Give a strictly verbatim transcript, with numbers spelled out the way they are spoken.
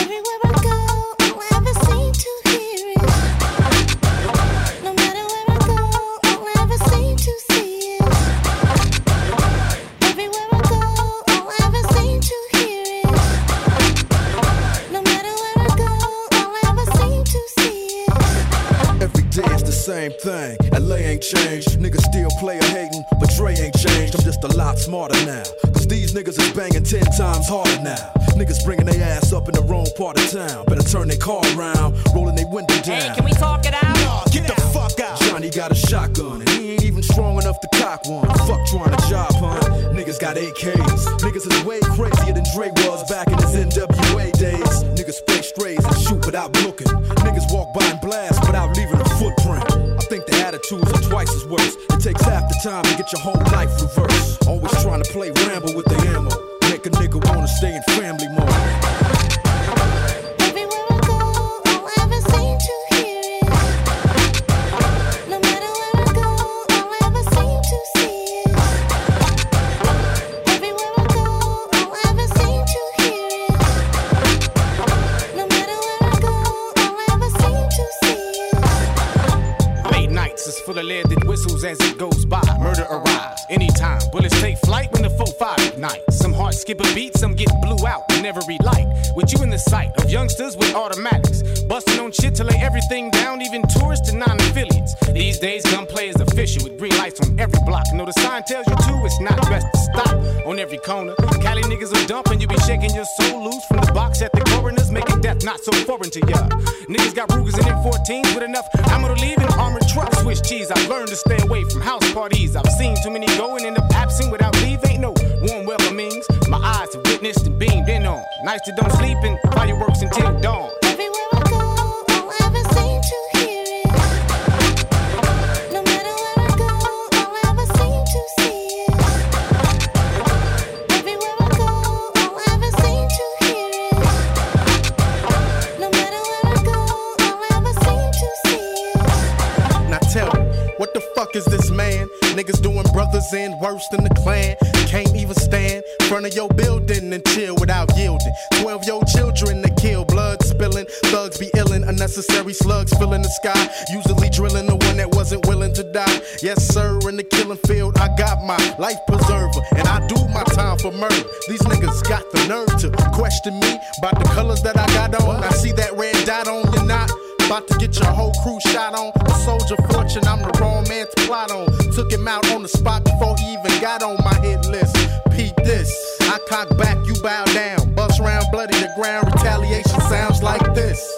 Everywhere I go, all I ever seem to hear it. No matter where I go, all I ever seem to see it. Everywhere I go, all I ever seem to hear it. No matter where I go, all I ever seem to see it. Every day it's the same thing. L A ain't changed. Niggas still play a hating, but Dre ain't changed. I'm just a lot smarter now. Cause these niggas is banging ten times harder now. Niggas bringing their ass up in the wrong part of town. Better turn their car around, rolling their window down. Hey, can we talk it out? Nah, get the fuck out. Johnny got a shotgun and he ain't even strong enough to cock one. Fuck trying to job hunt. Niggas got A Ks. Niggas is way crazier than Dre was back in his N W A days. Niggas spray strays and shoot without looking. Niggas walk by and blast without leaving a footprint. I think the attitudes are twice as worse. It takes half the time to get your whole life reversed. Always trying to play Rambo with the ammo. Make a nigga wanna stay in family mode. Everywhere I go, all I ever seem to hear it. No matter where I go, all I ever seem to see it. Everywhere I go, all I ever seem to hear it. No matter where I go, all I ever seem to see it. Late nights is full of leaded whistles as it goes by. Murder arrives anytime. Bullets take flight when the four five ignites. Some hearts skip a beat, some get blew out and never relight. With you in the sight of youngsters with automatics, busting on shit to lay everything down, even tourists and non-affiliates. These days, gunplay is official with green lights on every block. Know the sign tells you to, it's not best to stop on every corner. Cali niggas will dump and you be shaking your soul loose from the box at the coroners, making death not so foreign to ya. Niggas got Rugers and M fourteens with enough ammo to leave in armored trucks. Swiss cheese, I've learned to stay away from house parties. I've seen too many go and end up absent without leave. Ain't no warm welcomings. My eyes have witnessed and beamed in on. Nights that don't sleep and fireworks until dawn. Everywhere I go, all I ever seem to hear it. No matter where I go, all I ever seem to see it. Everywhere I go, all I ever seem to hear it. No matter where I go, all I ever seem to see it. Now tell me, what the fuck is this man? Niggas doing brothers in worse than the Klan. Can't even stand in front of your building and chill without yielding. Twelve your children to kill, blood spilling. Thugs be illin', unnecessary slugs filling the sky. Usually drilling the one that wasn't willing to die. Yes sir, in the killing field I got my life preserver, and I do my time for murder. These niggas got the nerve to question me about the colors that I got on. I see that red dot on your knot. About to get your whole crew shot on. A soldier fortune, I'm the wrong man to plot on. Took him out on the spot before he even got on my hit list. Peep this, I cock back, you bow down. Bust round bloody, the ground retaliation sounds like this.